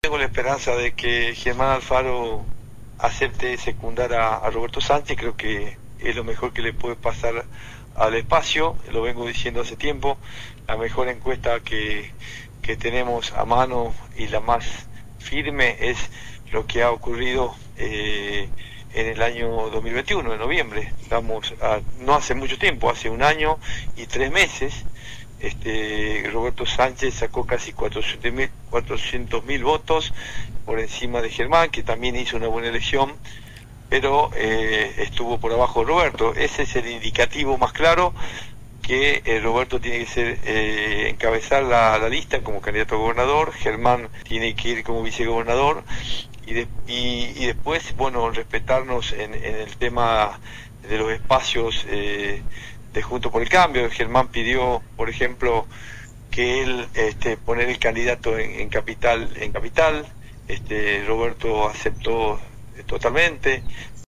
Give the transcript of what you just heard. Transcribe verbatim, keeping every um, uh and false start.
Tengo la esperanza de que Germán Alfaro acepte secundar a, a Roberto Sánchez. Creo que es lo mejor que le puede pasar al espacio, lo vengo diciendo hace tiempo. La mejor encuesta que, que tenemos a mano y la más firme es lo que ha ocurrido eh, en el año dos mil veintiuno, en noviembre. Estamos a, no hace mucho tiempo, hace un año y tres meses. Este, Roberto Sánchez sacó casi cuatrocientos mil votos por encima de Germán, que también hizo una buena elección, pero eh, estuvo por abajo Roberto. Ese es el indicativo más claro que eh, Roberto tiene que ser eh, encabezar la, la lista como candidato a gobernador, Germán tiene que ir como vicegobernador y, de, y, y después, bueno, respetarnos en, en el tema de los espacios eh, de Juntos por el Cambio. Germán pidió, por ejemplo, que él este, poner el candidato en, en capital, en capital. Este, Roberto aceptó totalmente.